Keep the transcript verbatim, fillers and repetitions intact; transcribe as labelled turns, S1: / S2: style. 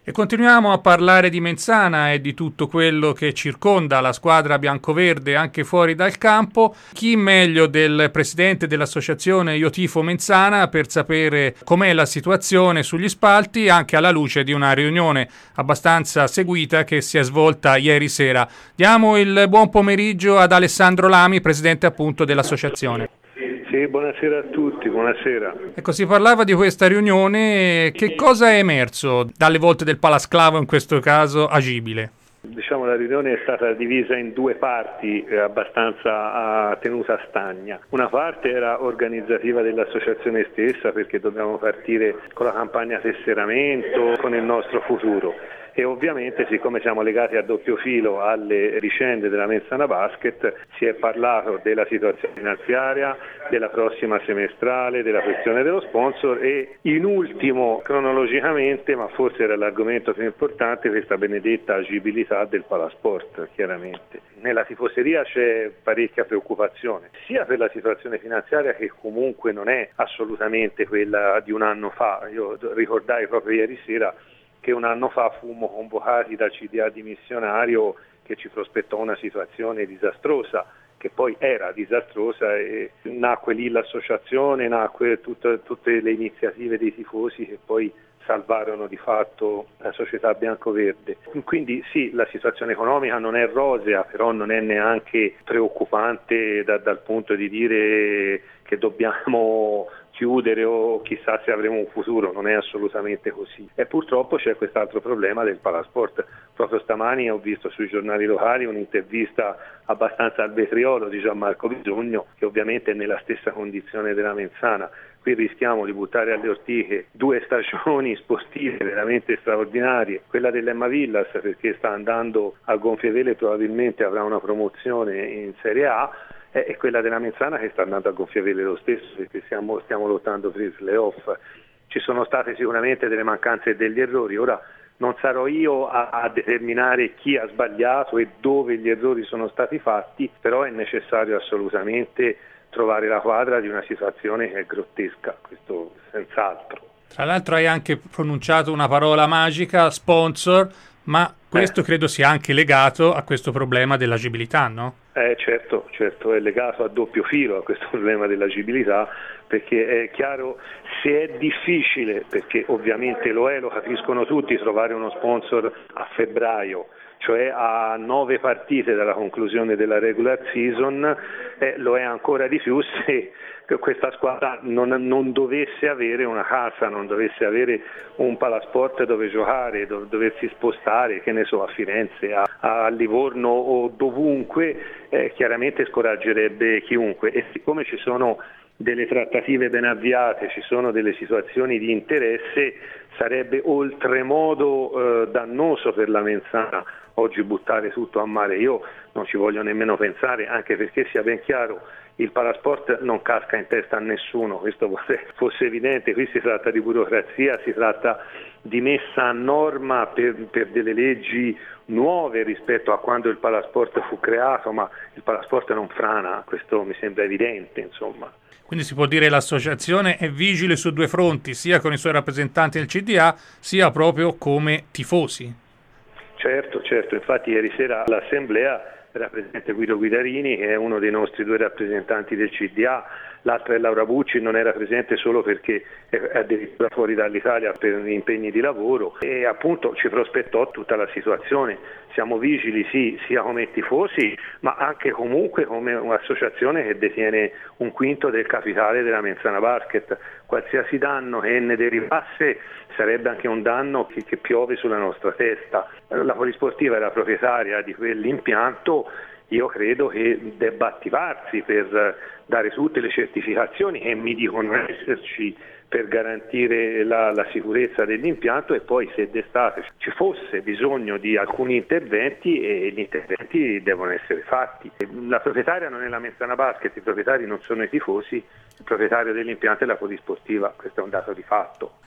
S1: E continuiamo a parlare di Menzana e di tutto quello che circonda la squadra biancoverde anche fuori dal campo. Chi meglio del presidente dell'associazione Io Tifo Menzana per sapere com'è la situazione sugli spalti, anche alla luce di una riunione abbastanza seguita che si è svolta ieri sera. Diamo il buon pomeriggio ad Alessandro Lami, presidente appunto dell'associazione.
S2: Sì, buonasera a tutti, buonasera.
S1: Ecco, si parlava di questa riunione, che cosa è emerso dalle volte del Palasclavo, in questo caso agibile?
S2: Diciamo la riunione è stata divisa in due parti eh, abbastanza a tenuta stagna. Una parte era organizzativa dell'associazione stessa perché dobbiamo partire con la campagna tesseramento, con il nostro futuro. E ovviamente, siccome siamo legati a doppio filo alle vicende della Menzana Basket, si è parlato della situazione finanziaria, della prossima semestrale, della questione dello sponsor e in ultimo, cronologicamente, ma forse era l'argomento più importante, questa benedetta agibilità del Palasport, chiaramente. Nella tifoseria c'è parecchia preoccupazione, sia per la situazione finanziaria che comunque non è assolutamente quella di un anno fa. Io ricordai proprio ieri sera che un anno fa fummo convocati dal C D A dimissionario che ci prospettò una situazione disastrosa, che poi era disastrosa e nacque lì l'associazione, nacque tutte, tutte le iniziative dei tifosi che poi salvarono di fatto la società biancoverde. Quindi sì, la situazione economica non è rosea, però non è neanche preoccupante da, dal punto di dire che dobbiamo chiudere o chissà se avremo un futuro, non è assolutamente così. E purtroppo c'è quest'altro problema del Palasport. Proprio stamani ho visto sui giornali locali un'intervista abbastanza al vetriolo di Gianmarco Bisogno, che ovviamente è nella stessa condizione della Menzana. Qui rischiamo di buttare alle ortiche due stagioni sportive veramente straordinarie, quella dell'Emma Villas perché sta andando a gonfie vele e probabilmente avrà una promozione in Serie A, e quella della Menzana che sta andando a gonfie vele lo stesso perché stiamo, stiamo lottando per il playoff. Ci sono state sicuramente delle mancanze e degli errori, ora non sarò io a, a determinare chi ha sbagliato e dove gli errori sono stati fatti, però è necessario assolutamente trovare la quadra di una situazione che è grottesca, questo senz'altro.
S1: Tra l'altro hai anche pronunciato una parola magica, sponsor, ma questo eh. credo sia anche legato a questo problema dell'agibilità, no?
S2: Eh, certo, certo, è legato a doppio filo a questo problema dell'agibilità, perché è chiaro, se è difficile, perché ovviamente lo è, lo capiscono tutti, trovare uno sponsor a febbraio, cioè a nove partite dalla conclusione della regular season, eh, lo è ancora di più se questa squadra non, non dovesse avere una casa, non dovesse avere un palasport dove giocare, dove doversi spostare, che ne so, a Firenze, a, a Livorno o dovunque, eh, chiaramente scoraggerebbe chiunque. E siccome ci sono delle trattative ben avviate, ci sono delle situazioni di interesse, sarebbe oltremodo eh, dannoso per la Menzana oggi buttare tutto a mare. Io non ci voglio nemmeno pensare, anche perché sia ben chiaro, il Palasport non casca in testa a nessuno, questo fosse evidente. Qui si tratta di burocrazia, si tratta di messa a norma per, per delle leggi nuove rispetto a quando il Palasport fu creato, ma il Palasport non frana, questo mi sembra evidente, insomma.
S1: Quindi si può dire che l'associazione è vigile su due fronti, sia con i suoi rappresentanti del C D A, sia proprio come tifosi.
S2: Certo, certo, infatti ieri sera all'assemblea era presente Guido Guidarini, che è uno dei nostri due rappresentanti del C D A, l'altra è Laura Bucci, non era presente solo perché è addirittura fuori dall'Italia per impegni di lavoro, e appunto ci prospettò tutta la situazione. Siamo vigili sì, sia come tifosi, ma anche comunque come un'associazione che detiene un quinto del capitale della Menzana Basket. Qualsiasi danno che ne derivasse sarebbe anche un danno che, che piove sulla nostra testa. La Polisportiva è la proprietaria di quell'impianto, io credo che debba attivarsi per dare tutte le certificazioni che mi dicono esserci per garantire la, la sicurezza dell'impianto, e poi se d'estate ci fosse bisogno di alcuni interventi, e gli interventi devono essere fatti. La proprietaria non è la Menzana Basket, i proprietari non sono i tifosi, il proprietario dell'impianto è la Polisportiva, questo è un dato di fatto.